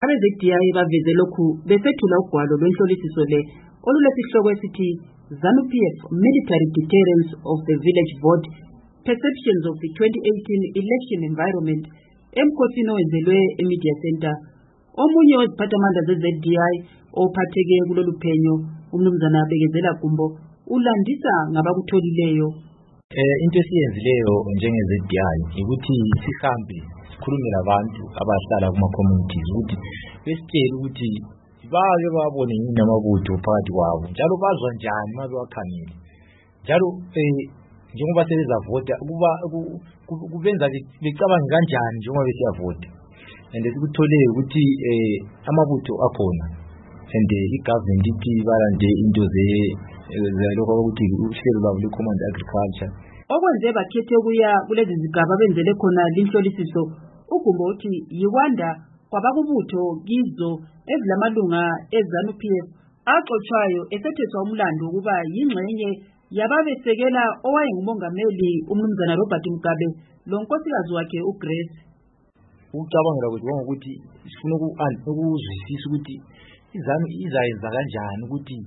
Abe-ZDI baveze lokhu besethula ugwalo lwenhlolisiso le olulesihloko esithi ZANU-PF Military Deterrence of the Village Vote Perceptions of the 2018 Election Environment emkhosini owenzelwe eMedia Center. Omunye weziphathamandla ze-ZDI ophatheke kulolu phenyo umnumzana Bekezela Gumbo ulandisa ngabakutholileyo. Into esiyenzileyo njenge-ZDI ukuthi sihambe sikhulume labantu abahlala kuma-communities ukuthi besitshele ukuthi bake babone yini amabutho phakathi kwabo njalo bazwa njani uma bewakhangile njalo njengoba sebezavota kubenza becabange kanjani njengoba besiyavota. And sikutholile ukuthi amabutho akhona and i-government ithi balande into lokho ukuthi uhlelo lwabo le-Command Agriculture. Okwenze bakhethe ukuya kulezi zigaba benzele khona linhlolisiso uGumbo uthi yikwanda kwabakubutho kizo ezilamalunga eZANU-PF axotshayo esetheswa umlando ukuba yingxenye yababesekela owayengumongameli umnumzana Robert Mugabe lo nkosikazi wakhe uGrace. Ukucabangela ukuthi ngokuthi sifuna ukuzwisisa ukuthi iZANU izayenza kanjani ukuthi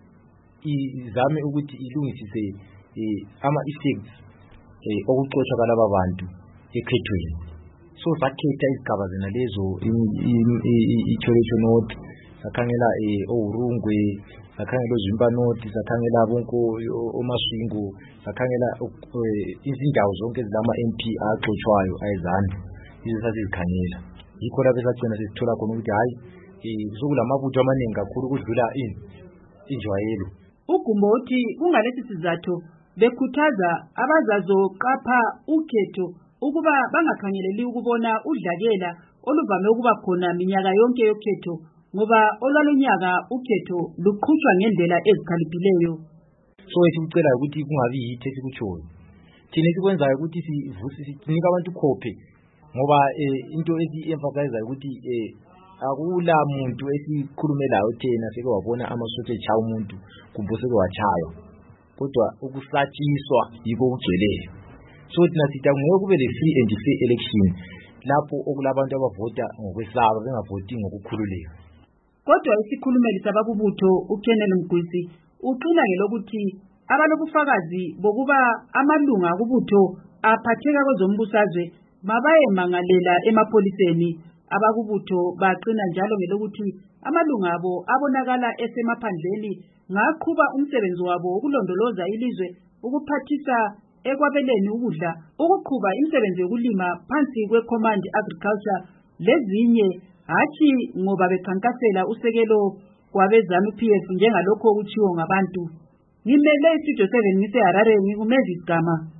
izame ukuthi ilungisise ama-effects okuxoshwa kwalaba bantu ekhethweni. So sakhetha izigaba zena lezo i-Cholecho North, sakhangela oRungwe, sakhangela oZimba North, sakhangela bonke oMaswingo, sakhangela izindawo zonke ezilama-MP axoshwayo ayeZANU izo sasizikhangela. Yikho lapho esagcina sesithola khona ukuthi hayi sokulamabutho amaningi kakhulu ukudlula injwayelo. uGumbo uthi kungalesi sizathu bekhuthaza abazazoqapha ukhetho ukuba bangakhangeleli ukubona udlakela oluvame ukuba khona minyaka yonke yokhetho ngoba olwalunyaka ukhetho luqhutshwa ngendlela ezikhaliphileyo. So esikucela ukuthi kungabi yithi esikutshoyo. Thina sikwenzayo ukuthi sinika abantu khophe ngoba into esi-emphasize ukuthi akula muntu esikhulumelayo thina seke wabona amasotsha echaya umuntu kumbe seke wachaywa kodwa ukusatshiswa yiko ukugcweleyo. So thina sithi ngeke kube le-free and fair election lapho okulabantu abavota ngokwesaba bengavoti ngokukhululeka. Kodwa isikhulumeli sabakubutho uKenneth Mgwisi uqina ngelokuthi abalobufakazi bokuba amalunga akubutho aphatheka kwezombusazwe mabayemangalela emapholiseni. Abakubutho baqina njalo ngelokuthi amalunga abo abonakala esemaphandleni ngaqhuba umsebenzi wabo wokulondoloza ilizwe, ukuphathisa ekwabeleni ukudla, ukuqhuba imisebenzi yokulima phansi kwe-Command Agriculture lezinye, hatshi ngoba bekhankasela usekelo kwabeZANU-PF njengalokho okutshiwo ngabantu. Ngimele iStudio 7 ngise Harare ngingumezi Gama.